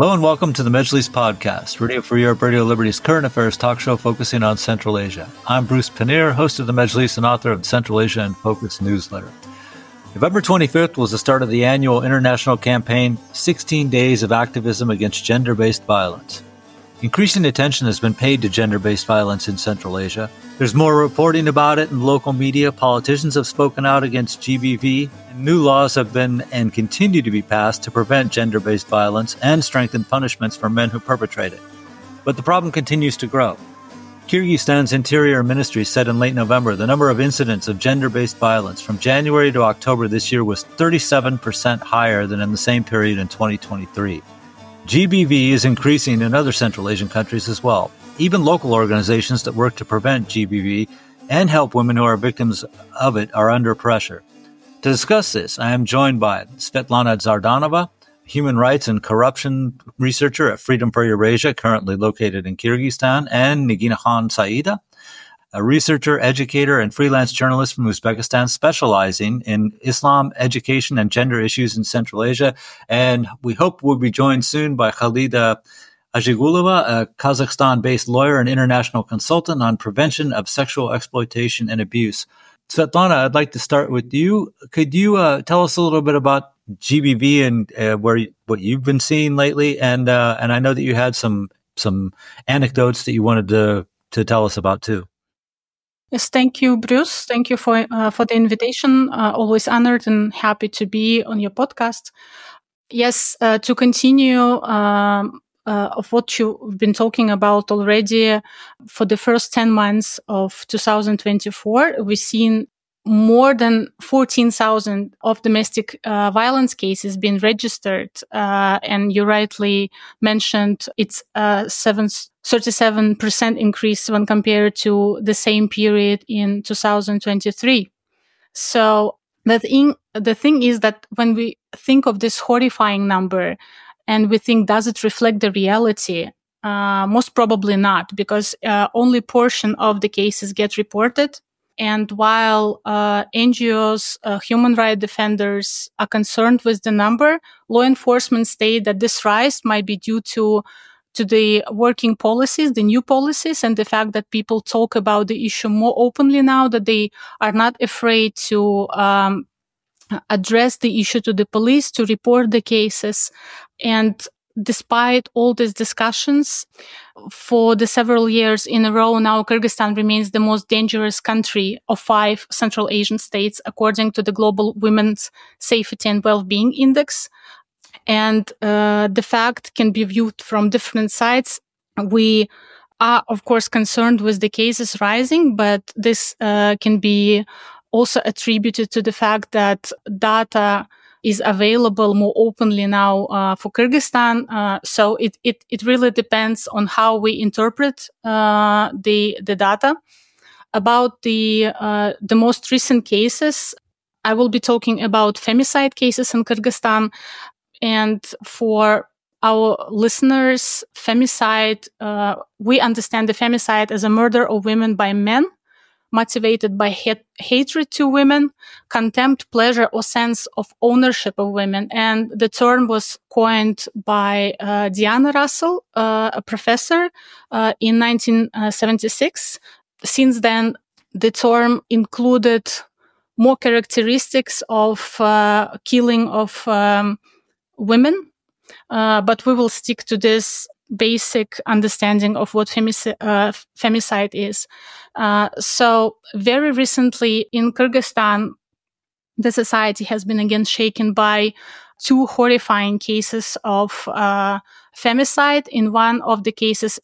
Hello and welcome to the Mejlis Podcast, Radio Free Europe, Radio Liberty's current affairs talk show focusing on Central Asia. I'm Bruce Pannier, host of the Mejlis and author of the Central Asia in Focus newsletter. November 25th was the start of the annual international campaign, 16 Days of Activism Against Gender-Based Violence. Increasing attention has been paid to gender-based violence in Central Asia. There's more reporting about it in local media. Politicians have spoken out against GBV, and new laws have been and continue to be passed to prevent gender-based violence and strengthen punishments for men who perpetrate it. But the problem continues to grow. Kyrgyzstan's Interior Ministry said in late November the number of incidents of gender-based violence from January to October this year was 37% higher than in the same period in 2023. GBV is increasing in other Central Asian countries as well. Even local organizations that work to prevent GBV and help women who are victims of it are under pressure. To discuss this, I am joined by Svetlana Zardanova, human rights and corruption researcher at Freedom for Eurasia, currently located in Kyrgyzstan, and Nigina Khan Saida, a researcher, educator, and freelance journalist from Uzbekistan specializing in Islam, education, and gender issues in Central Asia. And we hope we'll be joined soon by Khalida Ajigulova, a Kazakhstan-based lawyer and international consultant on prevention of sexual exploitation and abuse. Svetlana, I'd like to start with you. Could you tell us a little bit about GBV and what you've been seeing lately? And I know that you had some anecdotes that you wanted to tell us about too. Yes, thank you, Bruce. Thank you for the invitation. Always honored and happy to be on your podcast. Yes, to continue of what you've been talking about already, for the first 10 months of 2024, we've seen more than 14,000 of domestic violence cases being registered. And you rightly mentioned it's 37% increase when compared to the same period in 2023. So the thing is that when we think of this horrifying number and we think, does it reflect the reality? Most probably not, because only portion of the cases get reported. And while NGOs, human rights defenders are concerned with the number, law enforcement state that this rise might be due to the working policies, the new policies, and the fact that people talk about the issue more openly now, that they are not afraid to address the issue to the police, to report the cases. And despite all these discussions, for the several years in a row now, Kyrgyzstan remains the most dangerous country of 5 Central Asian states, according to the Global Women's Safety and Well-being Index. And the fact can be viewed from different sides. We are, of course, concerned with the cases rising, but this can be also attributed to the fact that data is available more openly now for Kyrgyzstan. So it really depends on how we interpret the data. About the most recent cases, I will be talking about femicide cases in Kyrgyzstan. And for our listeners, femicide, we understand the femicide as a murder of women by men, motivated by hatred to women, contempt, pleasure, or sense of ownership of women. And the term was coined by Diana Russell, a professor, in 1976. Since then, the term included more characteristics of killing of women, but we will stick to this basic understanding of what femicide is. So very recently in Kyrgyzstan, the society has been again shaken by 2 horrifying cases of femicide. In one of the cases,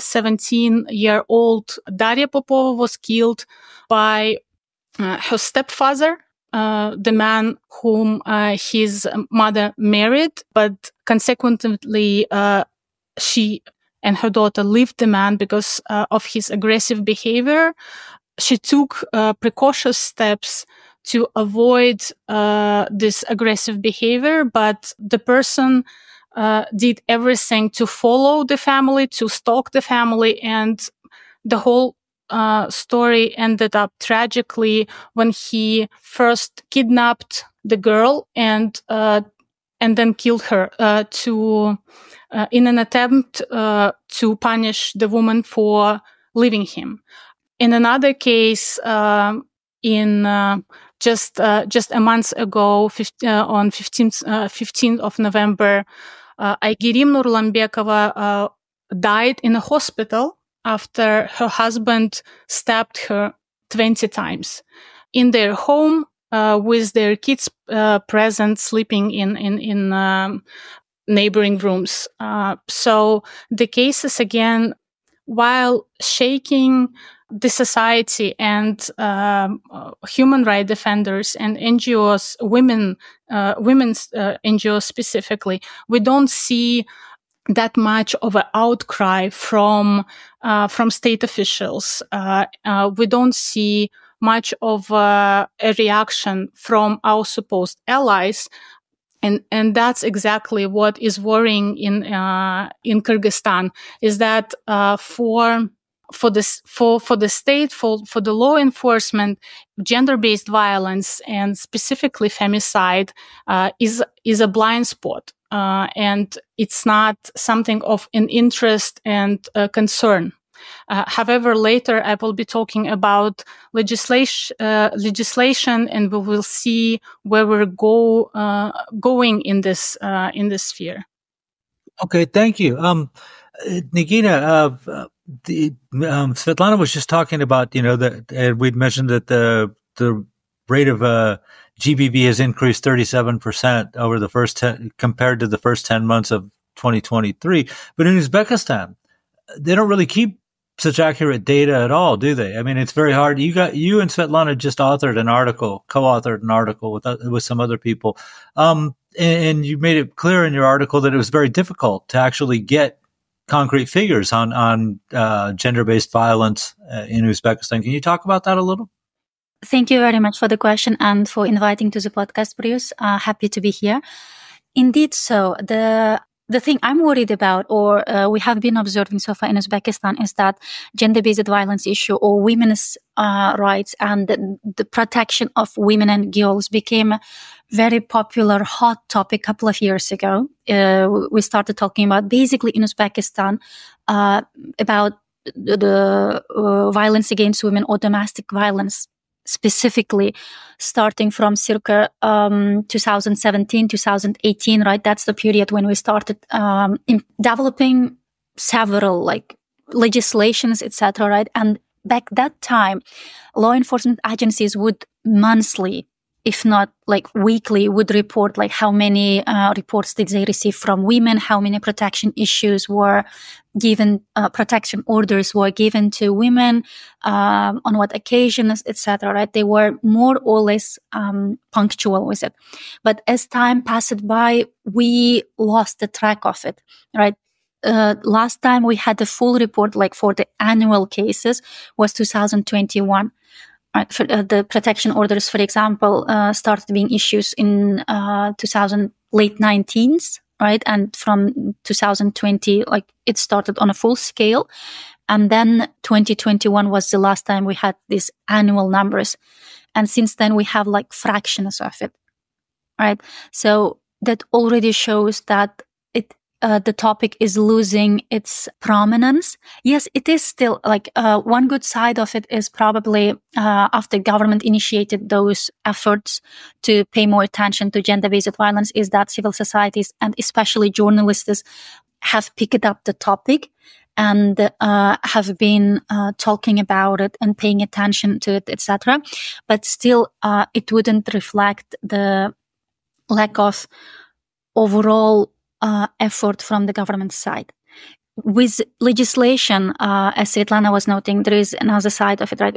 17-year-old Daria Popova was killed by her stepfather, the man whom his mother married, but consequently she and her daughter left the man because of his aggressive behavior. She took precocious steps to avoid this aggressive behavior, but the person did everything to follow the family, to stalk the family, and the whole story ended up tragically when he first kidnapped the girl and and then killed her in an attempt to punish the woman for leaving him. In another case, just a month ago, on 15th of November, Aygerim Nurlanbekova died in a hospital after her husband stabbed her 20 times in their home, with their kids present, sleeping in neighboring rooms. So the cases, again, while shaking the society and human rights defenders and NGOs, women's NGOs specifically, we don't see that much of an outcry from state officials. We don't see much of a reaction from our supposed allies. And that's exactly what is worrying in Kyrgyzstan, is that for the state, for the law enforcement, gender-based violence and specifically femicide is a blind spot, and it's not something of an interest and concern. However, later I will be talking about legislation, and we will see where we're going in this sphere. Okay, thank you, Nigina. Svetlana was just talking about, that we'd mentioned that the rate of GBV has increased 37% over the compared to the first 10 months of 2023. But in Uzbekistan, they don't really keep such accurate data at all, do they? I mean, it's very hard. You and Svetlana just co-authored an article with some other people, and you made it clear in your article that it was very difficult to actually get concrete figures on gender-based violence in Uzbekistan. Can you talk about that a little? Thank you very much for the question and for inviting to the podcast, Bruce. Happy to be here. Indeed, so the thing I'm worried about, or we have been observing so far in Uzbekistan, is that gender-based violence issue or women's rights and the protection of women and girls became a very popular, hot topic a couple of years ago. We started talking about, basically in Uzbekistan, about the violence against women or domestic violence, specifically starting from circa 2017, 2018, right? That's the period when we started developing several legislations, etc., right? And back that time, law enforcement agencies would monthly, if not weekly, would report how many reports did they receive from women, how many protection issues were given, protection orders were given to women, on what occasions, etc. Right? They were more or less punctual with it. But as time passed by, we lost the track of it. Right? Last time we had the full report, for the annual cases, was 2021. Right, for the protection orders, for example, started being issued in late 19s, right? And from 2020, it started on a full scale. And then 2021 was the last time we had these annual numbers. And since then, we have fractions of it, right? So that already shows that the topic is losing its prominence. Yes, it is still one good side of it is probably after government initiated those efforts to pay more attention to gender-based violence, is that civil societies and especially journalists have picked up the topic and have been talking about it and paying attention to it, etc. But still, it wouldn't reflect the lack of overall effort from the government side. With legislation, as Svetlana was noting, there is another side of it, right?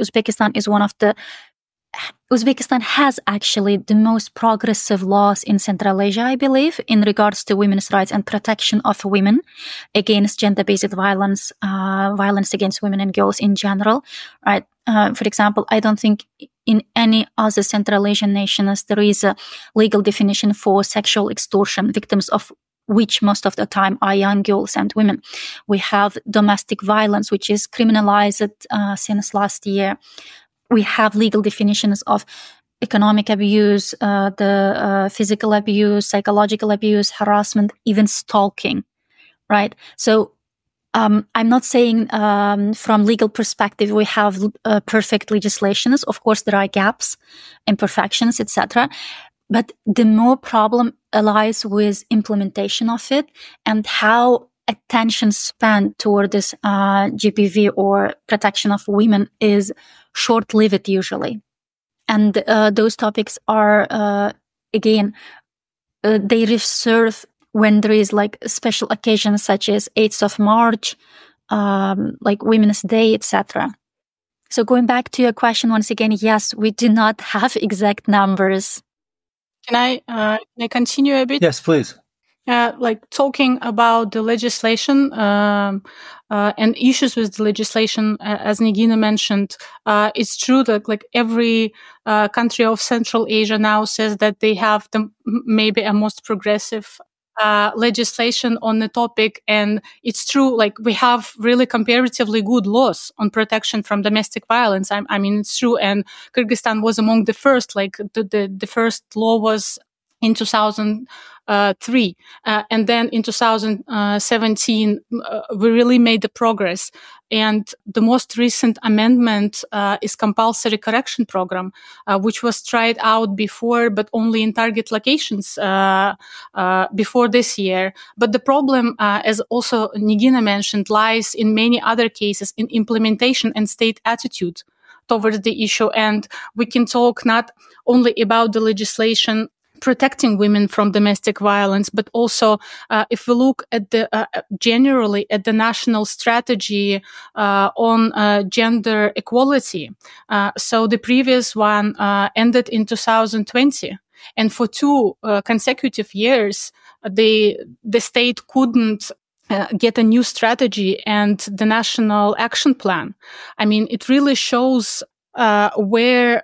Uzbekistan has actually the most progressive laws in Central Asia, I believe, in regards to women's rights and protection of women against gender-based violence, violence against women and girls in general, right? For example, I don't think in any other Central Asian nations there is a legal definition for sexual extortion, victims of which most of the time are young girls and women. We have domestic violence, which is criminalized since last year. We have legal definitions of economic abuse, the physical abuse, psychological abuse, harassment, even stalking, right? So I'm not saying from legal perspective we have perfect legislations. Of course, there are gaps, imperfections, etc. But the more problem lies with implementation of it and how attention spent toward this GPV or protection of women is short-lived usually. And those topics are, again, they reserve when there is like special occasions such as 8th of March, like Women's Day, etc. So going back to your question once again, yes, we do not have exact numbers. Can I continue a bit? Yes, please. Like talking about the legislation and issues with the legislation, as Nigina mentioned, it's true that like every country of Central Asia now says that they have maybe a most progressive legislation on the topic. And it's true, like we have really comparatively good laws on protection from domestic violence. I mean, it's true. And Kyrgyzstan was among the first, like the first law was in 2003. And then in 2017, we really made the progress. And the most recent amendment is compulsory correction program, which was tried out before, but only in target locations before this year. But the problem, as also Nigina mentioned, lies in many other cases in implementation and state attitude towards the issue. And we can talk not only about the legislation protecting women from domestic violence, but also if we look at the generally at the national strategy on gender equality. So the previous one ended in 2020, and for 2 consecutive years, the state couldn't get a new strategy and the national action plan. I mean, it really shows where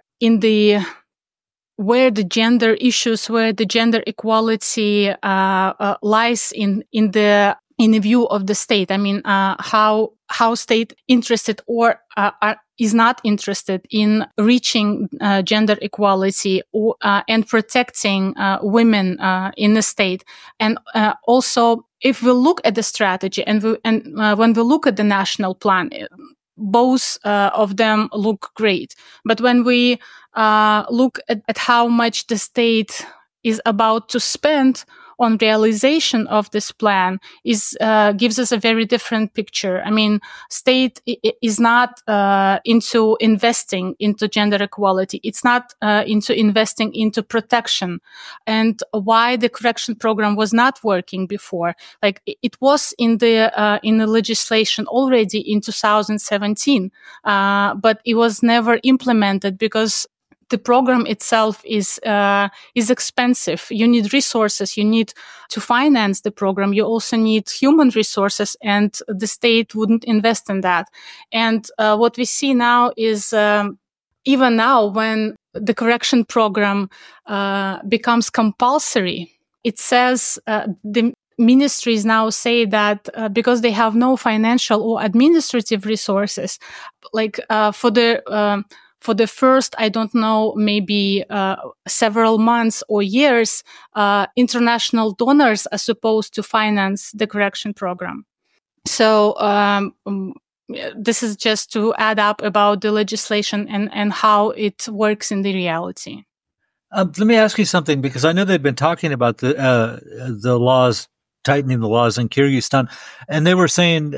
the gender issues, where the gender equality lies in the view of the state. I mean, how state interested or is not interested in reaching gender equality or, and protecting women in the state. And also, if we look at the strategy and when we look at the national plan, both of them look great. But when we look at how much the state is about to spend on realization of this plan, gives us a very different picture. I mean, state is not into investing into gender equality. It's not into investing into protection. And why the correction program was not working before? Like it was in the legislation already in 2017, but it was never implemented because the program itself is expensive. You need resources. You need to finance the program. You also need human resources, and the state wouldn't invest in that. And what we see now is even now when the correction program becomes compulsory, it says the ministries now say that because they have no financial or administrative resources, like for the first, I don't know, maybe several months or years, international donors are supposed to finance the correction program. So this is just to add up about the legislation and how it works in the reality. Let me ask you something, because I know they've been talking about the laws, tightening the laws in Kyrgyzstan, and they were saying,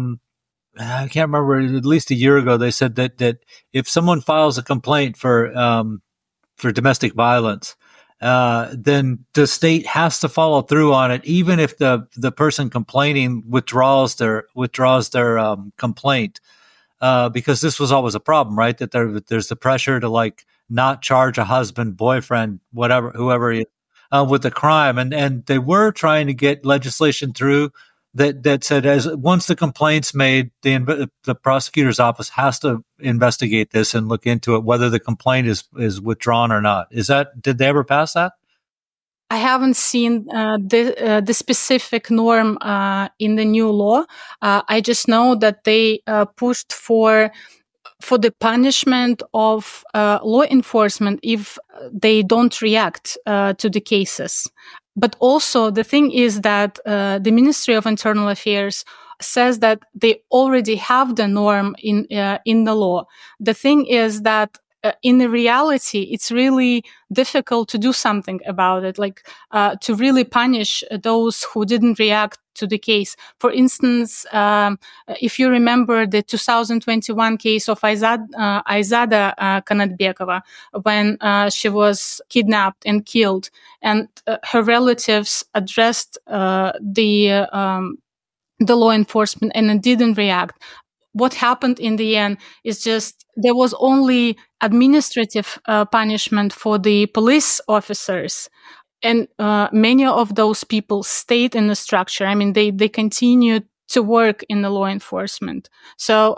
I can't remember, at least a year ago, they said that if someone files a complaint for domestic violence, then the state has to follow through on it, even if the person complaining withdraws their complaint, because this was always a problem, right? That there's the pressure to like not charge a husband, boyfriend, whatever, whoever he is, with the crime, and they were trying to get legislation through that said, as once the complaint's made, the prosecutor's office has to investigate this and look into it, whether the complaint is withdrawn or not. Did they ever pass that? I haven't seen the specific norm in the new law. I just know that they pushed for the punishment of law enforcement if they don't react to the cases. But also the thing is that the Ministry of Internal Affairs says that they already have the norm in the law. The thing is that in the reality, it's really difficult to do something about it, like to really punish those who didn't react to the case. For instance, if you remember the 2021 case of Aizada Kanatbekova, when she was kidnapped and killed, and her relatives addressed the law enforcement and it didn't react. What happened in the end is just there was only administrative punishment for the police officers. And many of those people stayed in the structure. I mean, they continued to work in the law enforcement. So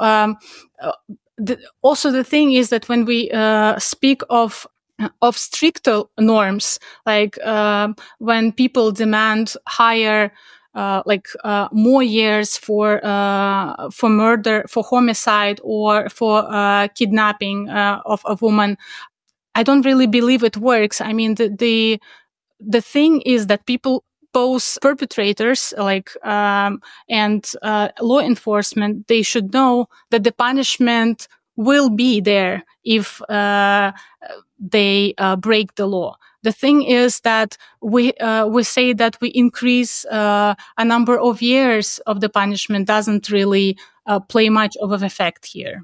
also the thing is that when we speak of stricter norms, like when people demand higher more years for murder, for homicide, or for kidnapping of a woman, I don't really believe it works. I mean, the thing is that people, both perpetrators, and law enforcement, they should know that the punishment will be there if they break the law. The thing is that we say that we increase a number of years of the punishment doesn't really play much of an effect here.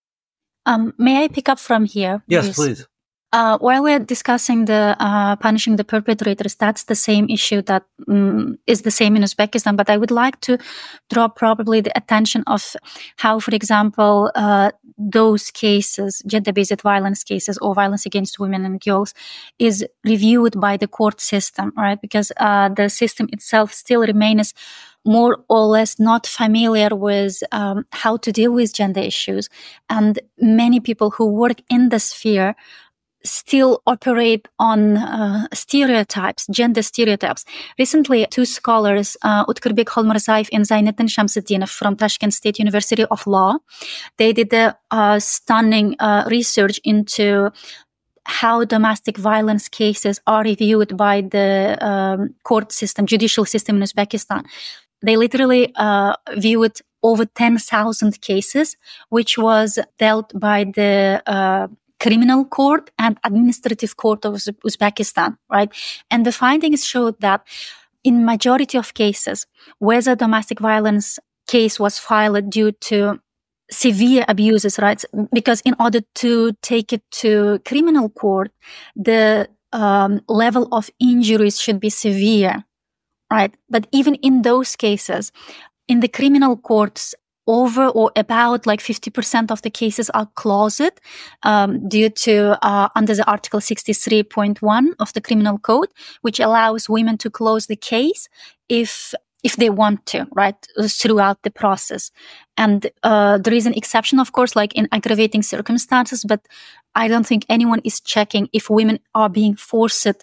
May I pick up from here? Yes, please. While we're discussing the punishing the perpetrators, that's the same issue that is the same in Uzbekistan. But I would like to draw probably the attention of how, for example, those cases, gender-based violence cases or violence against women and girls, is reviewed by the court system, right? Because the system itself still remains more or less not familiar with how to deal with gender issues, and many people who work in the sphere still operate on stereotypes, gender stereotypes. Recently, two scholars, Utkurbek Holmurzaev and Zaineddin Shamsuddinov from Tashkent State University of Law, they did a stunning research into how domestic violence cases are reviewed by the court system, judicial system in Uzbekistan. They literally viewed over 10,000 cases, which was dealt by the criminal court and administrative court of Uzbekistan, right? And the findings showed that in majority of cases, whether domestic violence case was filed due to severe abuses, right? Because in order to take it to criminal court, the level of injuries should be severe, right? But even in those cases, in the criminal courts, over or about like 50% of the cases are closed due to under the Article 63.1 of the Criminal Code, which allows women to close the case if they want to, right, throughout the process. And there is an exception, of course, like in aggravating circumstances, but I don't think anyone is checking if women are being forced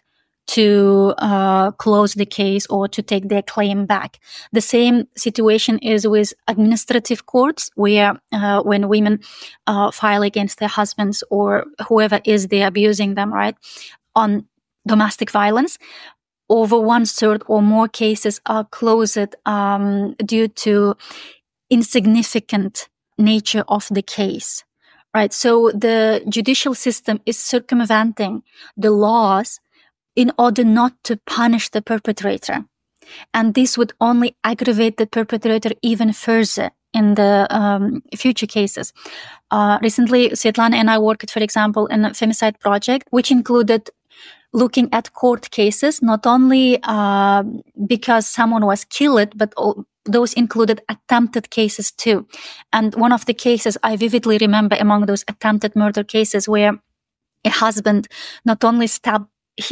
to close the case or to take their claim back. The same situation is with administrative courts, where when women file against their husbands or whoever is there abusing them, right, on domestic violence, over 1/3 or more cases are closed due to insignificant nature of the case, right? So the judicial system is circumventing the laws in order not to punish the perpetrator. And this would only aggravate the perpetrator even further in the future cases. Recently, Svetlana and I worked, for example, in a femicide project, which included looking at court cases, not only because someone was killed, but those included attempted cases too. And one of the cases I vividly remember among those attempted murder cases where a husband not only stabbed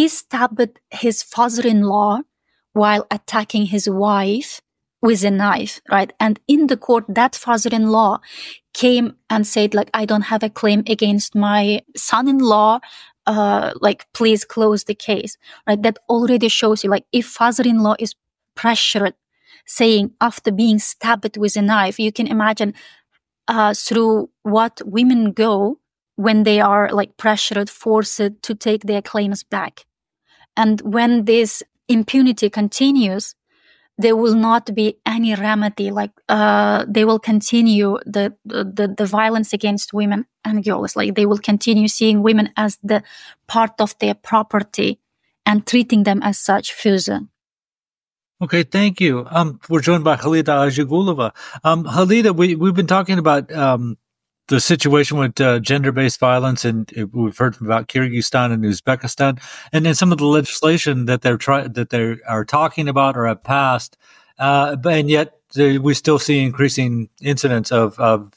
his father-in-law while attacking his wife with a knife, right? And in the court, that father-in-law came and said, like, I don't have a claim against my son-in-law, please close the case, right? That already shows you, like, if father-in-law is pressured, saying after being stabbed with a knife, you can imagine through what women go when they are like pressured, forced to take their claims back. And when this impunity continues, there will not be any remedy. Like they will continue the violence against women and girls. Like they will continue seeing women as the part of their property and treating them as such further. Okay, thank you. We're joined by Khalida Ajigulova. Khalida, we've been talking about the situation with gender-based violence, and we've heard about Kyrgyzstan and Uzbekistan, and then some of the legislation that they are talking about or have passed, and yet we still see increasing incidents of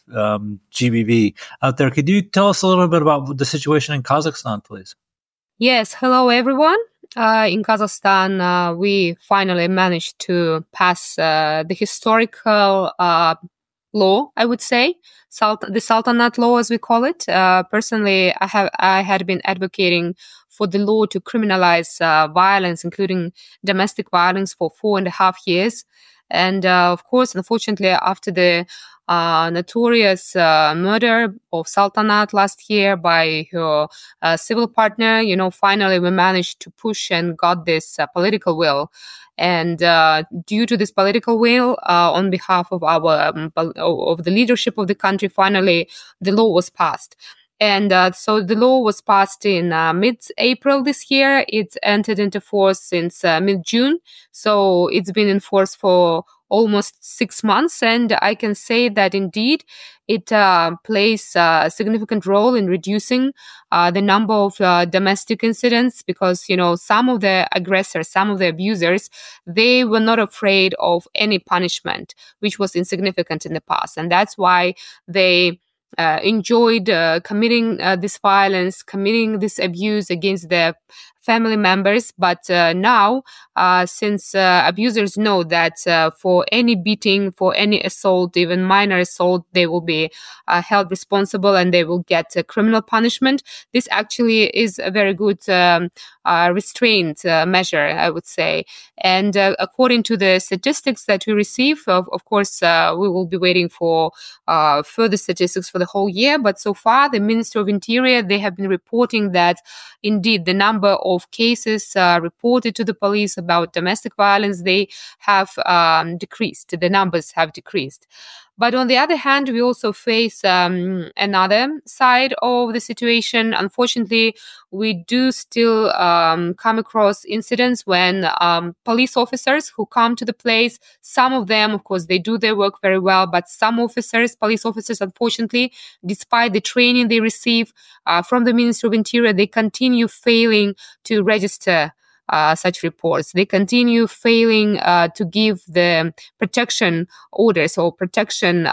GBV out there. Could you tell us a little bit about the situation in Kazakhstan, please? Yes. Hello, everyone. In Kazakhstan, we finally managed to pass the historical law, I would say, the Sultanate law, as we call it. Personally, I had been advocating for the law to criminalize violence, including domestic violence, for 4.5 years. And of course, unfortunately, after the notorious murder of Sultanate last year by her civil partner, finally we managed to push and got this political will. And due to this political will, on behalf of of the leadership of the country, finally the law was passed. And so the law was passed in mid-April this year. It's entered into force since mid-June. So it's been in force for almost 6 months. And I can say that indeed it plays a significant role in reducing the number of domestic incidents, because, some of the aggressors, some of the abusers, they were not afraid of any punishment, which was insignificant in the past. And that's why they enjoyed committing this violence, committing this abuse against their family members. But now, since abusers know that for any beating, for any assault, even minor assault, they will be held responsible and they will get a criminal punishment. This actually is a very good restraint measure, I would say. And according to the statistics that we receive, of course, we will be waiting for further statistics for the whole year. But so far, the Ministry of Interior, they have been reporting that indeed the number of cases reported to the police about domestic violence, they have decreased. The numbers have decreased. But on the other hand, we also face another side of the situation. Unfortunately, we do still come across incidents when police officers who come to the place, some of them, of course, they do their work very well, but some police officers, unfortunately, despite the training they receive from the Ministry of Interior, they continue failing to register such reports. They continue failing to give the protection orders or protection,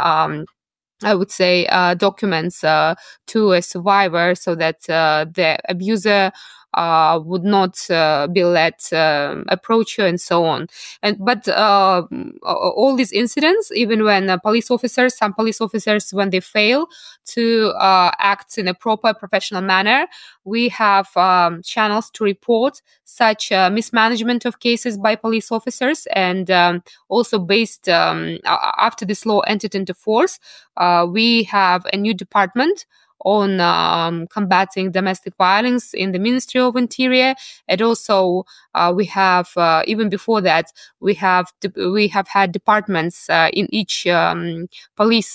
I would say, documents to a survivor, so that the abuser would not be let approach her, and so on. But all these incidents, even when some police officers, when they fail to act in a proper professional manner, we have channels to report such mismanagement of cases by police officers. And also based after this law entered into force, we have a new department on combating domestic violence in the Ministry of Interior. And also we have, even before that, we have had departments in each police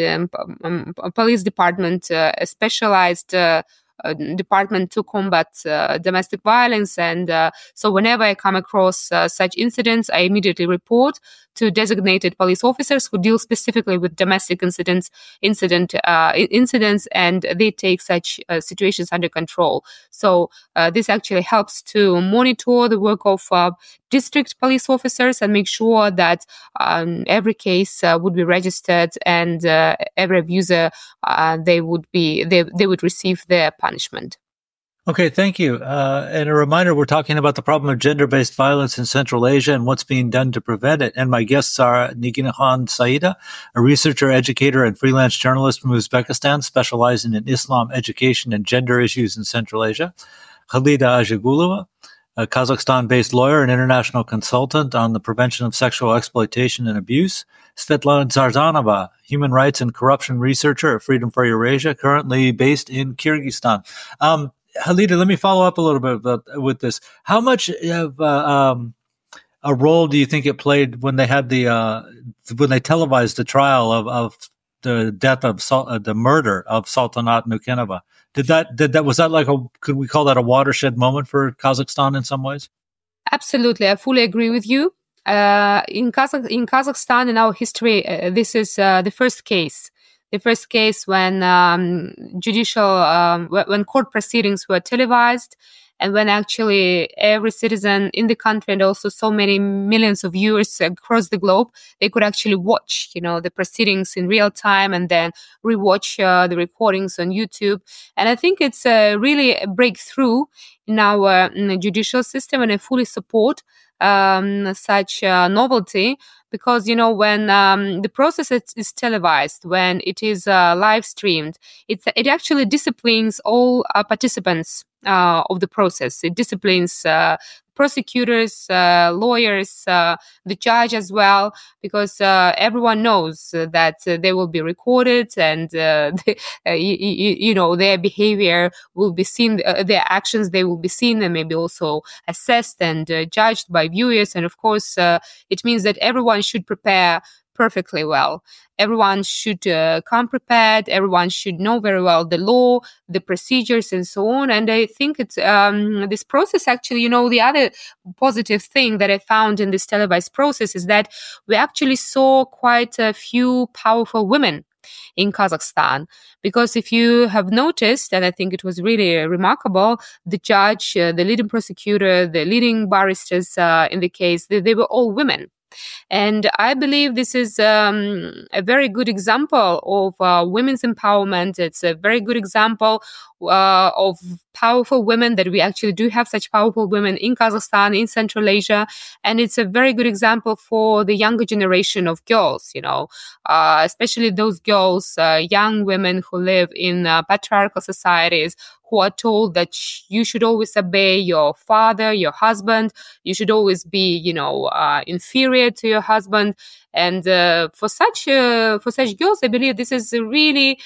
department, a specialized department to combat domestic violence. And so whenever I come across such incidents, I immediately report to designated police officers who deal specifically with domestic incidents, and they take such situations under control. So this actually helps to monitor the work of district police officers and make sure that every case would be registered, and every abuser they would receive their punishment. Okay, thank you. And a reminder, we're talking about the problem of gender-based violence in Central Asia and what's being done to prevent it. And my guests are Niginakhan Saida, a researcher, educator, and freelance journalist from Uzbekistan, specializing in Islam education and gender issues in Central Asia; Khalida Ajigulova, a Kazakhstan-based lawyer and international consultant on the prevention of sexual exploitation and abuse. Svetlana Zarzanova, human rights and corruption researcher at Freedom for Eurasia, currently based in Kyrgyzstan. Halida, let me follow up a little bit with this. How much of a role do you think it played when they had when they televised the trial of the death of the murder of Saltanat Nukenova? Was that like could we call that a watershed moment for Kazakhstan in some ways? Absolutely, I fully agree with you. In Kazakhstan, in our history, this is the first case. The first case when when court proceedings were televised, and when actually every citizen in the country and also so many millions of viewers across the globe, they could actually watch, the proceedings in real time and then rewatch the recordings on YouTube. And I think it's really a breakthrough in our judicial system, and I fully support such novelty, because when the process is televised, when it is live streamed, it actually disciplines all participants of the process. It disciplines prosecutors, lawyers, the judge as well, because everyone knows that they will be recorded, and their behavior will be seen, their actions, they will be seen and maybe also assessed and judged by viewers. And of course, it means that everyone should prepare perfectly well. Everyone should come prepared. Everyone should know very well the law, the procedures, and so on. And I think it's this process actually, the other positive thing that I found in this televised process is that we actually saw quite a few powerful women in Kazakhstan. Because if you have noticed, and I think it was really remarkable, the judge, the leading prosecutor, the leading barristers in the case, they were all women. And I believe this is a very good example of women's empowerment. It's a very good example of powerful women, that we actually do have such powerful women in Kazakhstan, in Central Asia. And it's a very good example for the younger generation of girls, especially those girls, young women who live in patriarchal societies, who are told that you should always obey your father, your husband. You should always be, inferior to your husband. And for such girls, I believe this is really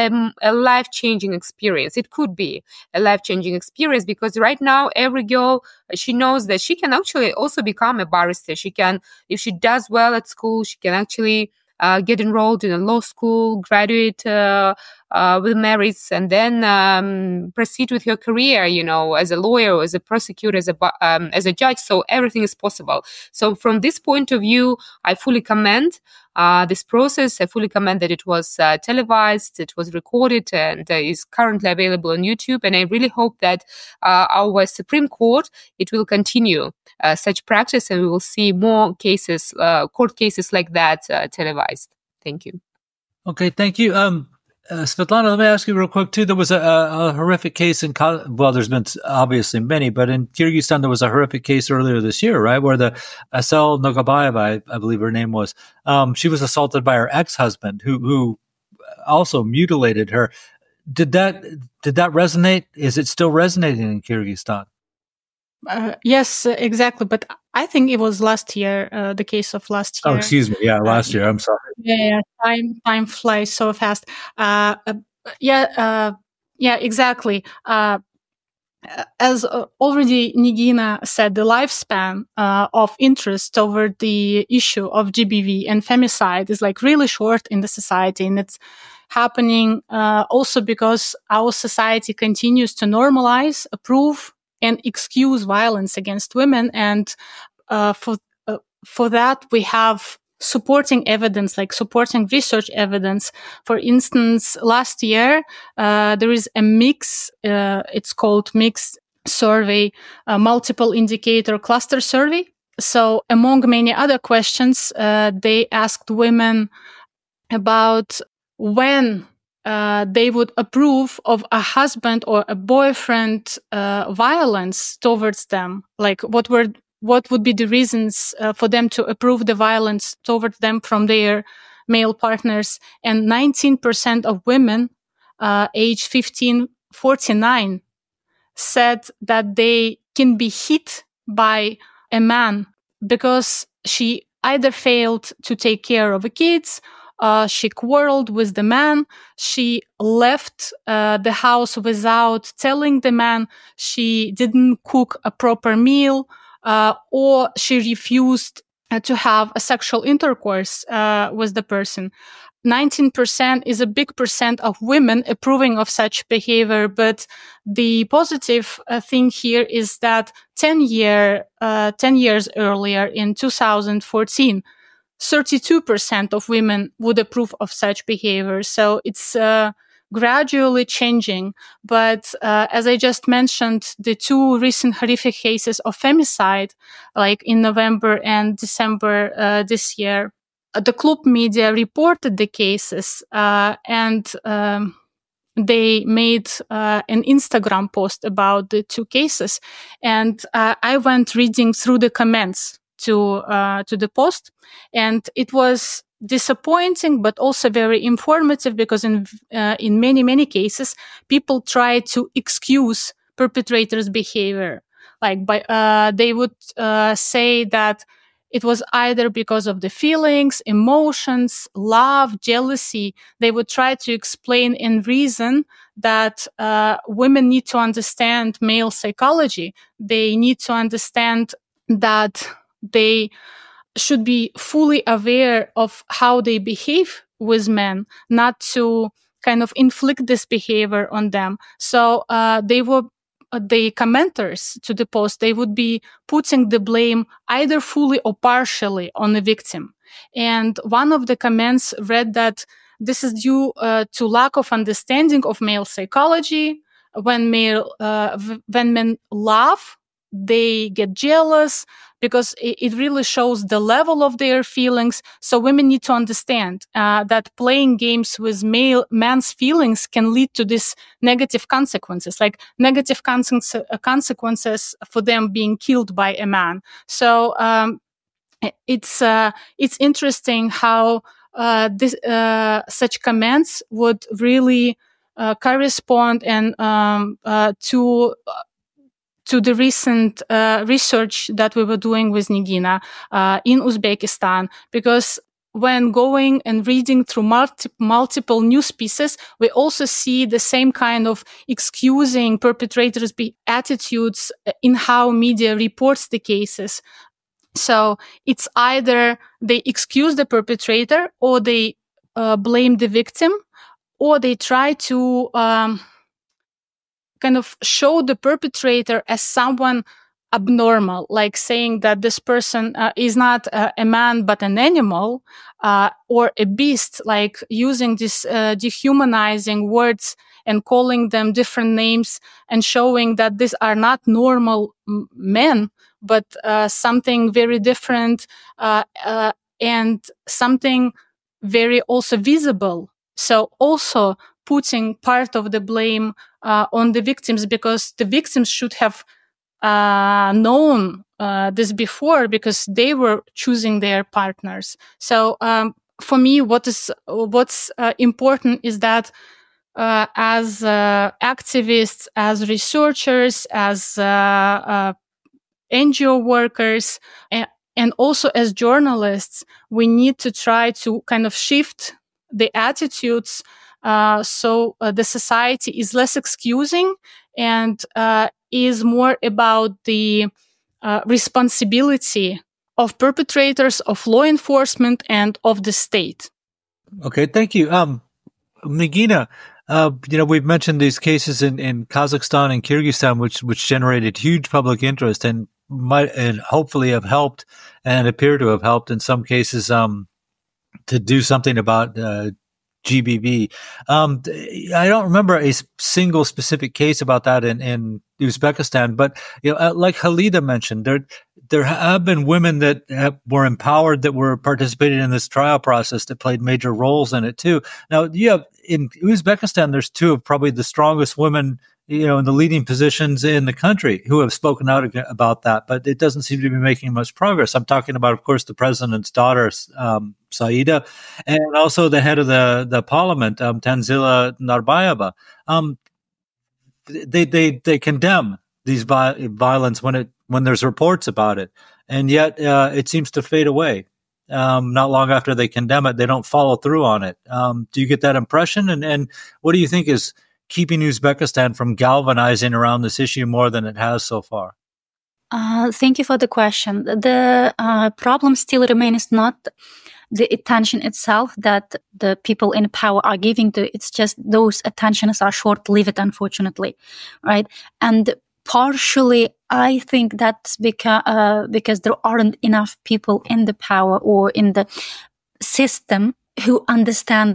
a life-changing experience. It could be a life-changing experience, because right now every girl, she knows that she can actually also become a barrister. She can, if she does well at school, she can actually get enrolled in a law school, graduate with merits, and then proceed with her career, as a lawyer, as a prosecutor, as a judge. So everything is possible. So from this point of view, I fully commend this process. I fully commend that it was televised, it was recorded, and is currently available on YouTube. And I really hope that our Supreme Court, it will continue such practice, and we will see more cases, court cases like that televised. Thank you. Okay, thank you. Svetlana, let me ask you real quick too. There was a horrific case there's been obviously many, but in Kyrgyzstan there was a horrific case earlier this year, right? Where the Asel Nogabayeva, I believe her name was, she was assaulted by her ex-husband who also mutilated her. Did that resonate? Is it still resonating in Kyrgyzstan? Yes, exactly. But I think it was last year, the case of last year. Oh, excuse me. Yeah, last year. I'm sorry. Yeah, time flies so fast. Exactly. As already Nigina said, the lifespan of interest over the issue of GBV and femicide is like really short in the society, and it's happening also because our society continues to normalize, approve, and excuse violence against women. And for that, we have supporting evidence, like supporting research evidence. For instance, last year, there is a mix, it's called mixed survey, multiple indicator cluster survey. So among many other questions, they asked women about when they would approve of a husband or a boyfriend violence towards them. Like what would be the reasons for them to approve the violence towards them from their male partners? And 19% of women age 15-49 said that they can be hit by a man because she either failed to take care of the kids, she quarreled with the man, she left the house without telling the man, she didn't cook a proper meal, or she refused to have a sexual intercourse with the person. 19% is a big percent of women approving of such behavior, but the positive thing here is that 10 years earlier, in 2014, 32% of women would approve of such behavior. So it's gradually changing. But as I just mentioned, the two recent horrific cases of femicide, like in November and December this year, the Klub media reported the cases and they made an Instagram post about the two cases. And I went reading through the comments to the post, and it was disappointing, but also very informative, because in many cases, people try to excuse perpetrators' behavior. Like they would say that it was either because of the feelings, emotions, love, jealousy. They would try to explain and reason that women need to understand male psychology. They need to understand that they should be fully aware of how they behave with men, not to kind of inflict this behavior on them. So the commenters to the post, they would be putting the blame either fully or partially on the victim. And one of the comments read that this is due to lack of understanding of male psychology. When men love, they get jealous, because it really shows the level of their feelings. So women need to understand that playing games with man's feelings can lead to these negative consequences, like negative consequences for them being killed by a man. So it's interesting how such comments would really correspond and to the recent research that we were doing with Nigina in Uzbekistan, because when going and reading through multiple news pieces, we also see the same kind of excusing perpetrators' attitudes in how media reports the cases. So it's either they excuse the perpetrator, or they blame the victim, or they try to kind of show the perpetrator as someone abnormal, like saying that this person is not a man but an animal, or a beast, like using these dehumanizing words and calling them different names and showing that these are not normal men, but something very different and something very also visible. So also putting part of the blame on the victims, because the victims should have known this before, because they were choosing their partners. So for me, what's important is that as activists, as researchers, as NGO workers, and also as journalists, we need to try to kind of shift the attitudes so the society is less excusing and is more about the responsibility of perpetrators, of law enforcement, and of the state. Okay, thank you. Nigina, we've mentioned these cases in Kazakhstan and Kyrgyzstan, which generated huge public interest and might and hopefully have helped and appear to have helped in some cases to do something about GBV. I don't remember a single specific case about that in Uzbekistan, but like Halida mentioned, there have been women that were empowered, that were participating in this trial process, that played major roles in it too. Now, in Uzbekistan, there's two of probably the strongest women, in the leading positions in the country, who have spoken out about that, but it doesn't seem to be making much progress. I'm talking about, of course, the president's daughter, Saida, and also the head of the parliament, Tanzila Narbayeva. They condemn these violence when there's reports about it, and yet it seems to fade away. Not long after they condemn it, they don't follow through on it. Do you get that impression? And what do you think is keeping Uzbekistan from galvanizing around this issue more than it has so far? Thank you for the question. The problem still remains not the attention itself that the people in power are giving to. It's just those attentions are short-lived, unfortunately, right? And partially, I think that's because there aren't enough people in the power or in the system who understand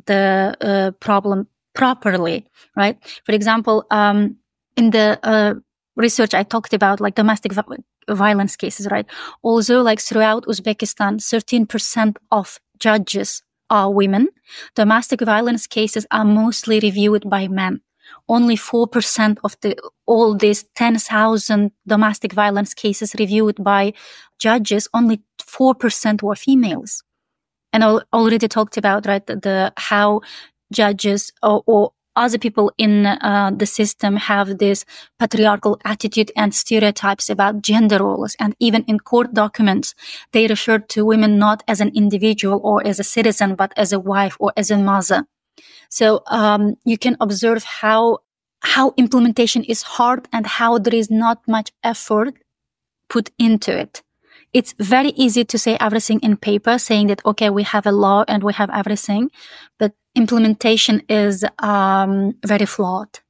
the problem properly, right? For example, in the research I talked about, like domestic violence cases, right? Although like throughout Uzbekistan, 13% of judges are women, domestic violence cases are mostly reviewed by men. Only 4% of all these 10,000 domestic violence cases reviewed by judges, only 4% were females. And I already talked about, right, how judges or other people in the system have this patriarchal attitude and stereotypes about gender roles. And even in court documents, they refer to women not as an individual or as a citizen, but as a wife or as a mother. So you can observe how implementation is hard and how there is not much effort put into it. It's very easy to say everything in paper, saying that, okay, we have a law and we have everything, but implementation is very flawed.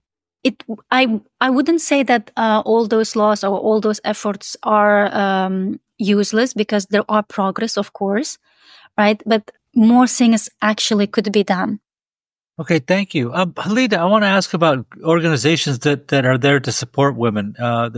I wouldn't say that all those laws or all those efforts are useless, because there are progress, of course, right? But more things actually could be done. Okay, thank you. Halida, I want to ask about organizations that are there to support women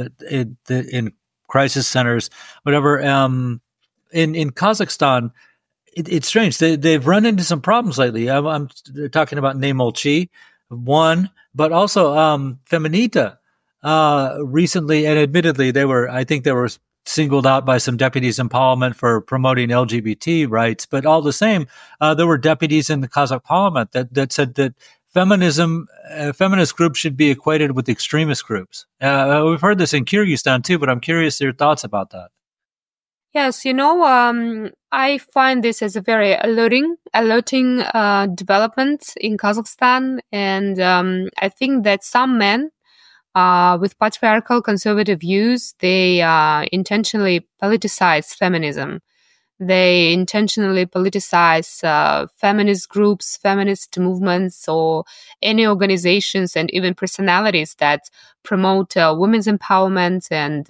in crisis centers, whatever. In Kazakhstan, it's strange. They've run into some problems lately. I'm talking about Nemolchi, one, but also Feminita recently, and admittedly, I think they were singled out by some deputies in parliament for promoting LGBT rights. But all the same, there were deputies in the Kazakh parliament that said that feminist groups should be equated with extremist groups. We've heard this in Kyrgyzstan too, but I'm curious your thoughts about that. Yes, I find this as a very alerting development in Kazakhstan. And I think that some men with patriarchal conservative views, they intentionally politicize feminism. They intentionally politicize feminist groups, feminist movements, or any organizations and even personalities that promote women's empowerment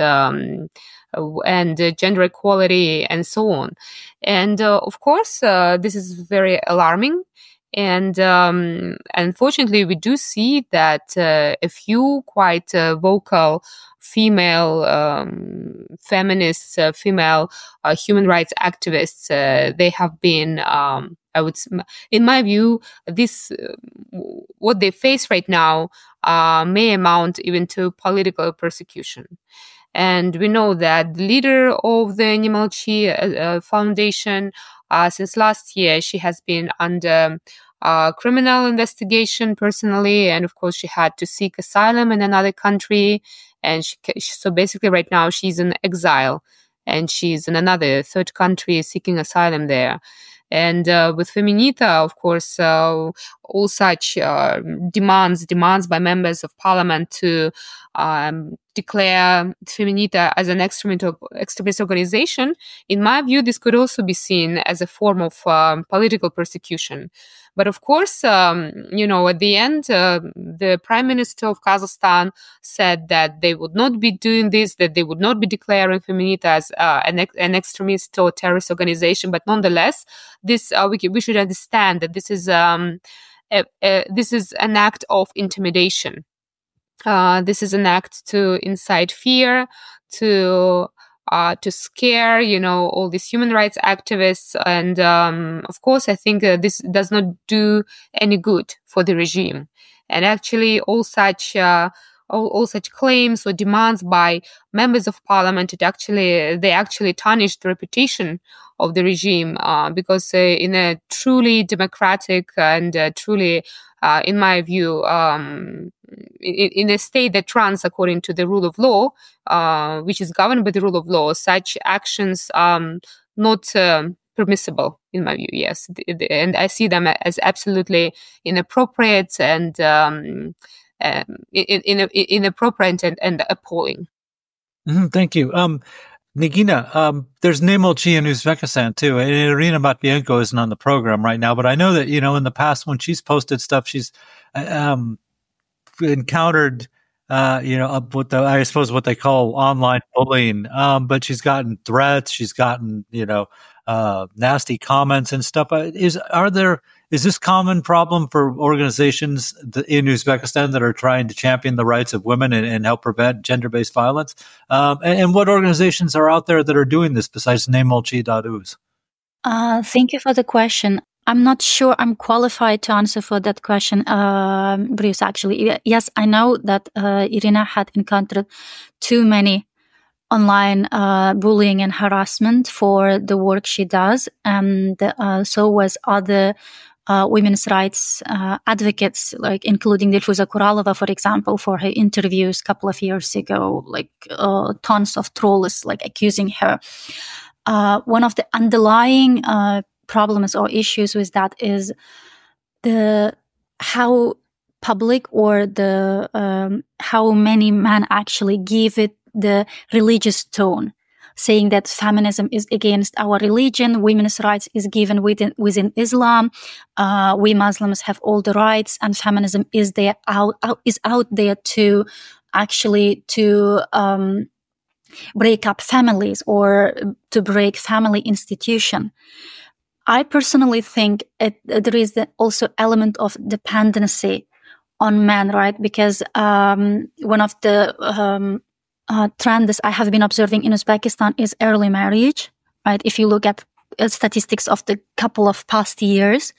and gender equality and so on. And of course, this is very alarming. And unfortunately, we do see that a few quite vocal female feminists, female human rights activists, they have been, in my view, this what they face right now may amount even to political persecution. And we know that the leader of the Nemolchi Foundation, since last year, she has been under criminal investigation personally, and of course she had to seek asylum in another country, and so basically right now she's in exile, and she's in another third country seeking asylum there. And with Feminita, of course, all such demands by members of parliament to declare Feminita as an extremist organization, in my view, this could also be seen as a form of political persecution. But of course, at the end, the Prime Minister of Kazakhstan said that they would not be doing this, that they would not be declaring Feminita as an extremist or terrorist organization. But nonetheless, this we should understand that this is an act of intimidation. This is an act to incite fear, to scare, all these human rights activists. And of course, I think this does not do any good for the regime. And actually, all such all such claims or demands by members of parliament, they actually tarnish the reputation of the regime, because in a truly democratic and truly, in my view, in a state that runs according to the rule of law, which is governed by the rule of law, such actions not permissible, in my view. Yes, and I see them as absolutely inappropriate and inappropriate and appalling. Thank you. Nigina, there's Nemolchi in Uzbekistan too. And Irina Matvienko isn't on the program right now, but I know that, in the past when she's posted stuff, she's encountered, I suppose what they call online bullying. But she's gotten threats, she's gotten, nasty comments and stuff. Is this common problem for organizations in Uzbekistan that are trying to champion the rights of women and help prevent gender-based violence? And what organizations are out there that are doing this besides Nemolchi.uz? Thank you for the question. I'm not sure I'm qualified to answer for that question, Bruce, actually. Yes, I know that Irina had encountered too many online bullying and harassment for the work she does, and so was other women's rights advocates, like including Dilfuza Kuralova, for example, for her interviews a couple of years ago, tons of trolls accusing her. One of the underlying problems or issues with that is how public or how many men actually give it the religious tone, saying that feminism is against our religion, women's rights is given within Islam, we Muslims have all the rights, and feminism is out there to actually break up families or to break family institution. I personally think there is also element of dependency on men, right? Because one of the trends I have been observing in Uzbekistan is early marriage, right? If you look at statistics of the couple of past years,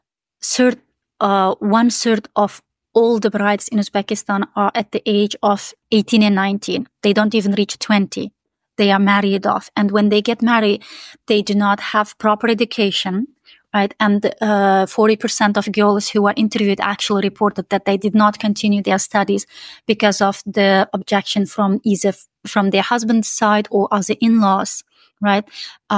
1/3 of all the brides in Uzbekistan are at the age of 18 and 19. They don't even reach 20. They are married off. And when they get married, they do not have proper education, right? And 40% of girls who were interviewed actually reported that they did not continue their studies because of the objection from either from their husband's side or other in-laws, right?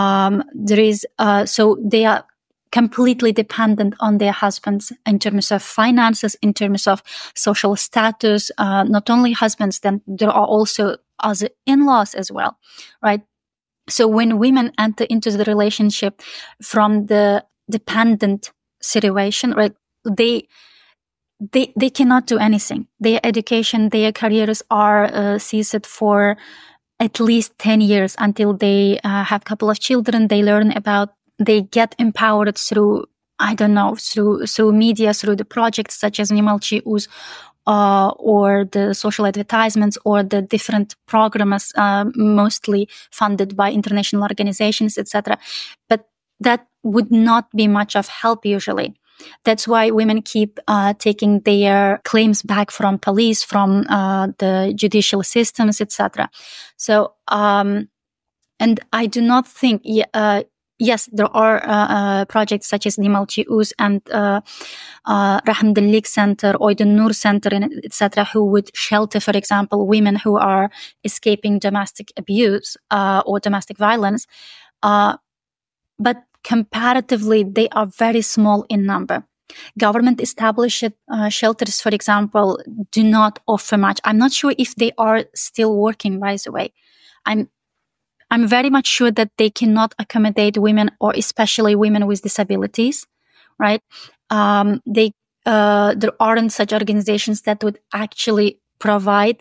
So they are completely dependent on their husbands in terms of finances, in terms of social status, not only husbands, then there are also other in-laws as well, right? So when women enter into the relationship from the dependent situation, right, they cannot do anything. Their education, their careers are ceased for at least 10 years until they have a couple of children. They get empowered through media, through the projects such as Nemolchi.uz, or the social advertisements or the different programs, mostly funded by international organizations, etc. But that would not be much of help usually. That's why women keep taking their claims back from police, from the judicial systems, etc. So, and I do not think... Yes, there are projects such as Nemolchi.uz and Rahmdillik Center, Oydin Nur Center, etc., who would shelter, for example, women who are escaping domestic abuse or domestic violence. But comparatively, they are very small in number. Government-established shelters, for example, do not offer much. I'm not sure if they are still working, by the way. I'm very much sure that they cannot accommodate women, or especially women with disabilities, right? There aren't such organizations that would actually provide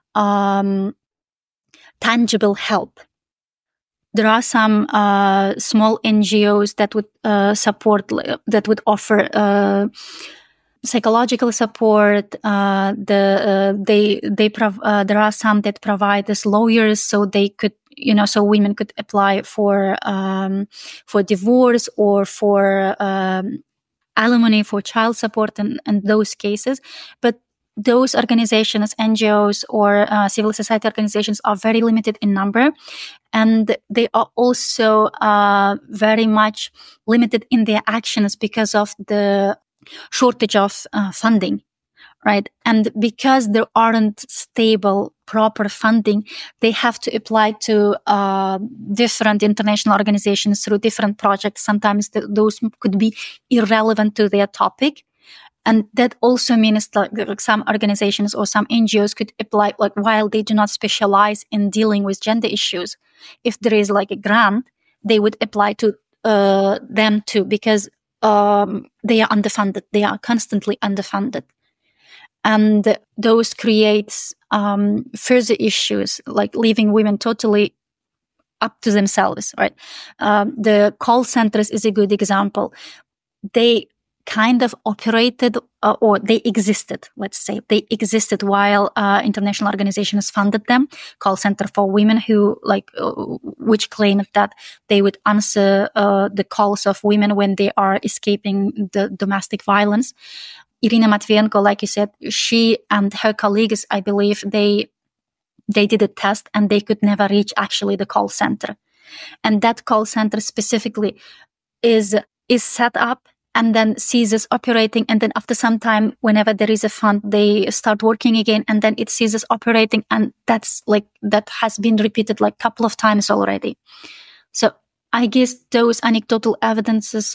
tangible help. There are some small NGOs that would offer psychological support. There are some that provide as lawyers, so they could, so women could apply for divorce or for alimony, for child support, and those cases. But those organizations, NGOs or civil society organizations, are very limited in number, and they are also very much limited in their actions because of the shortage of funding, right? And because there aren't stable, proper funding, they have to apply to different international organizations through different projects. Sometimes those could be irrelevant to their topic. And that also means like some organizations or some NGOs could apply, like while they do not specialize in dealing with gender issues, if there is like a grant, they would apply to them too, because they are underfunded. They are constantly underfunded. And those creates further issues, like leaving women totally up to themselves, right? The call centers is a good example. They kind of operated or they existed, let's say. They existed while international organizations funded them. Call center for women who which claimed that they would answer the calls of women when they are escaping the domestic violence. Irina Matvienko, like you said, she and her colleagues, I believe, they did a test and they could never reach actually the call center. And that call center specifically is set up and then ceases operating. And then after some time, whenever there is a fund, they start working again, and then it ceases operating. And that has been repeated like a couple of times already. So I guess those anecdotal evidences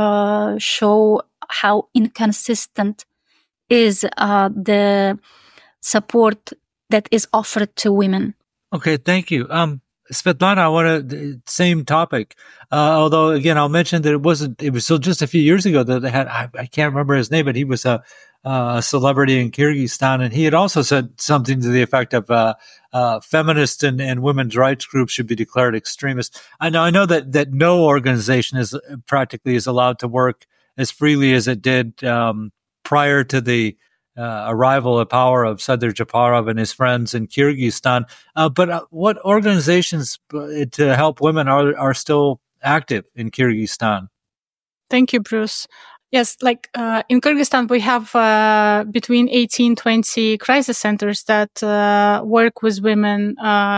show how inconsistent is the support that is offered to women. Okay, thank you. Svetlana, I want to, same topic. Although again, I'll mention that it was still just a few years ago that they had, I can't remember his name, but he was a celebrity in Kyrgyzstan. And he had also said something to the effect of, feminist and women's rights groups should be declared extremist. I know that no organization is allowed to work as freely as it did, prior to the arrival of power of Sadir Japarov and his friends in Kyrgyzstan. But what organizations to help women are still active in Kyrgyzstan? Thank you, Bruce. Yes, in Kyrgyzstan, we have between 18-20 crisis centers that work with women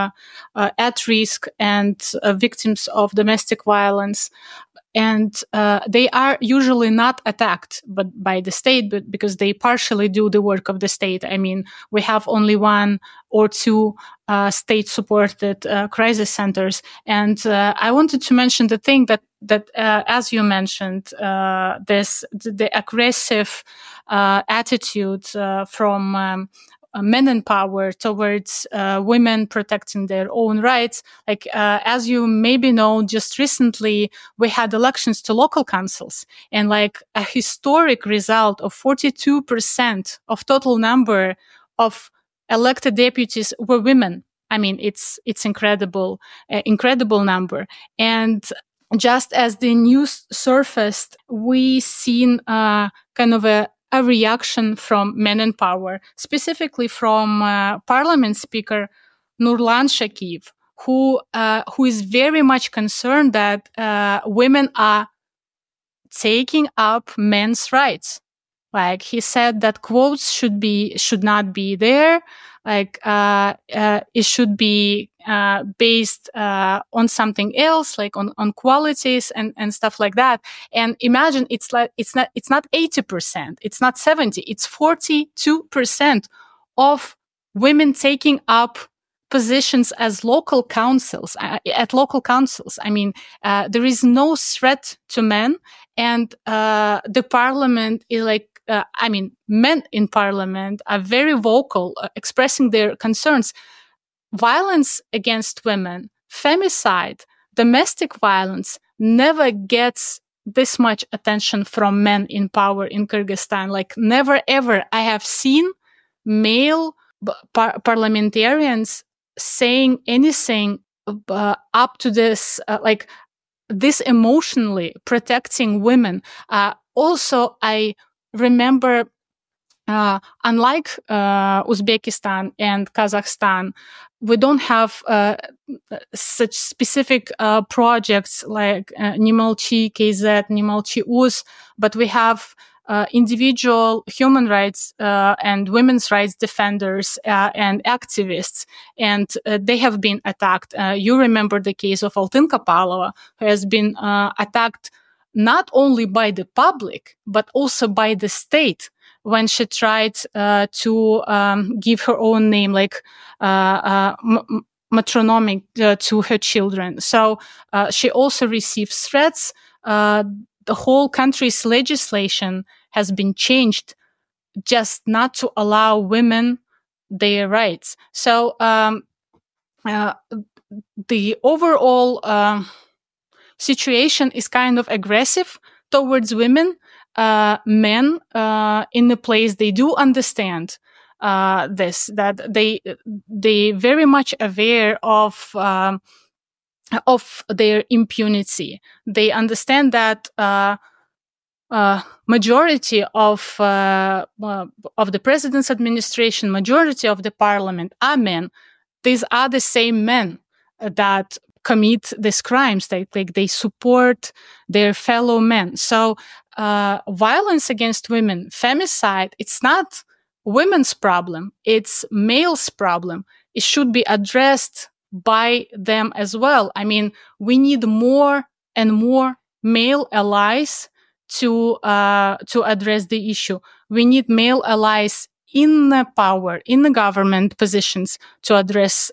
at risk and victims of domestic violence. And they are usually not attacked by the state, but because they partially do the work of the state. I mean, we have only one or two state-supported crisis centers. And I wanted to mention the thing that as you mentioned, the aggressive attitude from men in power towards women protecting their own rights. As you maybe know, just recently we had elections to local councils, and a historic result of 42% of total number of elected deputies were women. I mean, it's incredible number. And just as the news surfaced, we seen kind of a reaction from men in power, specifically from Parliament Speaker Nurlan Shakiev, who is very much concerned that women are taking up men's rights. He said that quotes should not be there. It should be based on something else, on qualities and stuff like that. And imagine it's not 80%, it's not 70%, it's 42% of women taking up positions as local councils at local councils. I mean, there is no threat to men, and the parliament is men in parliament are very vocal, expressing their concerns. Violence against women, femicide, domestic violence never gets this much attention from men in power in Kyrgyzstan. Never ever I have seen male parliamentarians saying anything up to this, this emotionally protecting women. Also, I remember, unlike Uzbekistan and Kazakhstan, we don't have such specific projects like Nemolchi KZ, Nemolchi Uz, but we have individual human rights and women's rights defenders and activists, and they have been attacked. You remember the case of Altyn Kapalova, who has been attacked not only by the public, but also by the state when she tried to give her own name, like matronymic to her children. So she also receives threats. The whole country's legislation has been changed just not to allow women their rights. So the overall situation is kind of aggressive towards women. Men in a place, they do understand this, that they very much aware of their impunity. They understand that majority of the president's administration, majority of the parliament are men. These are the same men that commit these crimes. They support their fellow men. So violence against women, femicide, it's not women's problem. It's male's problem. It should be addressed by them as well. I mean, we need more and more male allies to address the issue. We need male allies in the power, in the government positions to address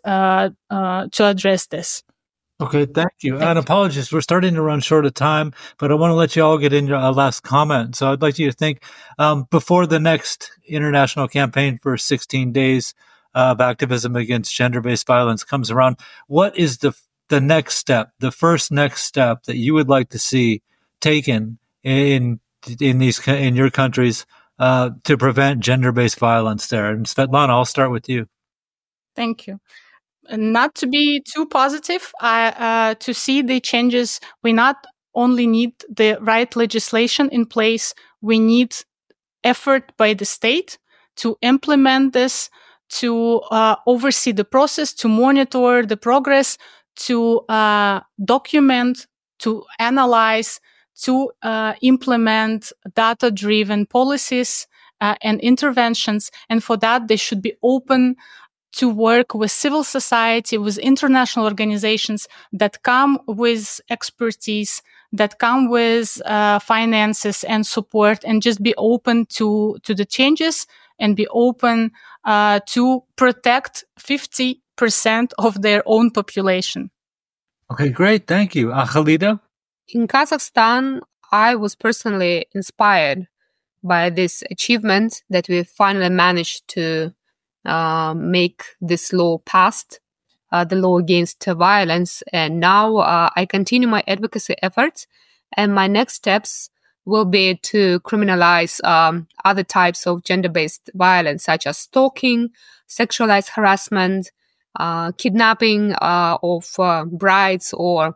this. Okay, thank you. And apologies, we're starting to run short of time, but I want to let you all get into a last comment. So I'd like you to think, before the next international campaign for 16 days of activism against gender-based violence comes around, what is the next step, the first next step that you would like to see taken in your countries to prevent gender-based violence there? And Svetlana, I'll start with you. Thank you. Not to be too positive, to see the changes, we not only need the right legislation in place, we need effort by the state to implement this, to oversee the process, to monitor the progress, to document, to analyze, to implement data-driven policies and interventions. And for that, they should be open to work with civil society, with international organizations that come with expertise, that come with finances and support, and just be open to the changes and be open to protect 50% of their own population. Okay, great. Thank you. Khalida? In Kazakhstan, I was personally inspired by this achievement that we finally managed to make this law passed, the law against violence. And now I continue my advocacy efforts. And my next steps will be to criminalize other types of gender-based violence, such as stalking, sexualized harassment, kidnapping of brides, or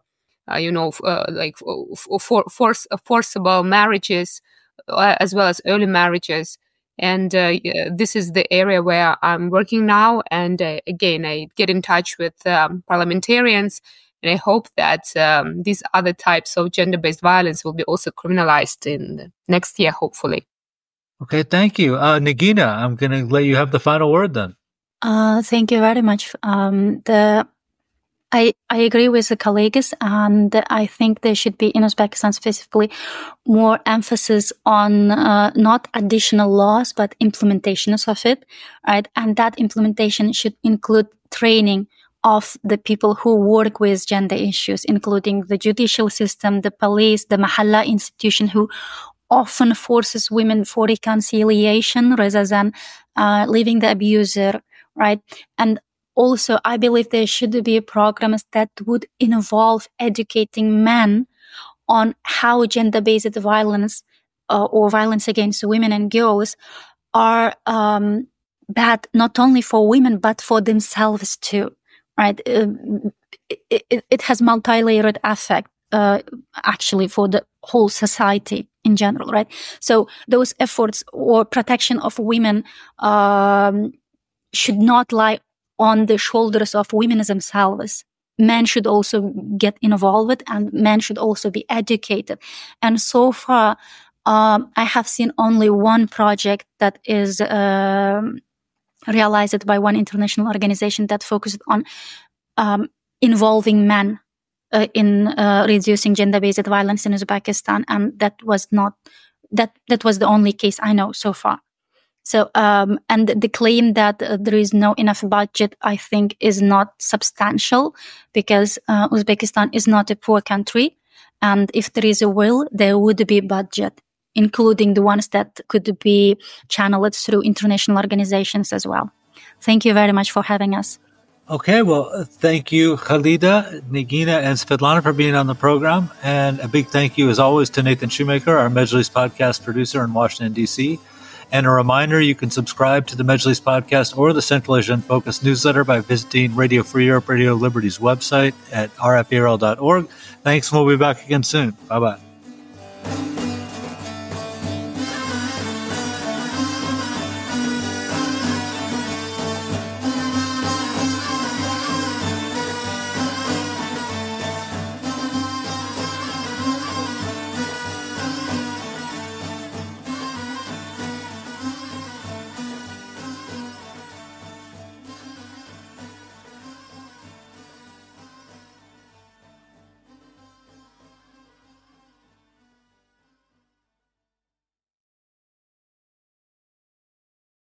forcible marriages, as well as early marriages. And this is the area where I'm working now. And again, I get in touch with parliamentarians, and I hope that these other types of gender-based violence will be also criminalized in the next year, hopefully. Okay, thank you. Nagina, I'm going to let you have the final word then. Thank you very much. I agree with the colleagues, and I think there should be in Uzbekistan specifically more emphasis on not additional laws, but implementations of it, right? And that implementation should include training of the people who work with gender issues, including the judicial system, the police, the Mahalla institution, who often forces women for reconciliation rather than leaving the abuser, right? And also, I believe there should be programs that would involve educating men on how gender-based violence or violence against women and girls are bad not only for women but for themselves too, right? It has multi-layered effect actually for the whole society in general, right? So those efforts or protection of women should not lie on the shoulders of women themselves. Men should also get involved, and men should also be educated. And so far, I have seen only one project that is realized by one international organization that focused on involving men in reducing gender-based violence in Uzbekistan, and that was the only case I know so far. So, and the claim that there is no enough budget, I think, is not substantial, because Uzbekistan is not a poor country, and if there is a will, there would be budget, including the ones that could be channeled through international organizations as well. Thank you very much for having us. Okay, well, thank you, Khalida, Nigina, and Svetlana for being on the program. And a big thank you, as always, to Nathan Shoemaker, our Mejlis podcast producer in Washington, D.C. And a reminder, you can subscribe to the Mejlis podcast or the Central Asia in Focus newsletter by visiting Radio Free Europe, Radio Liberty's website at rferl.org. Thanks, and we'll be back again soon. Bye-bye.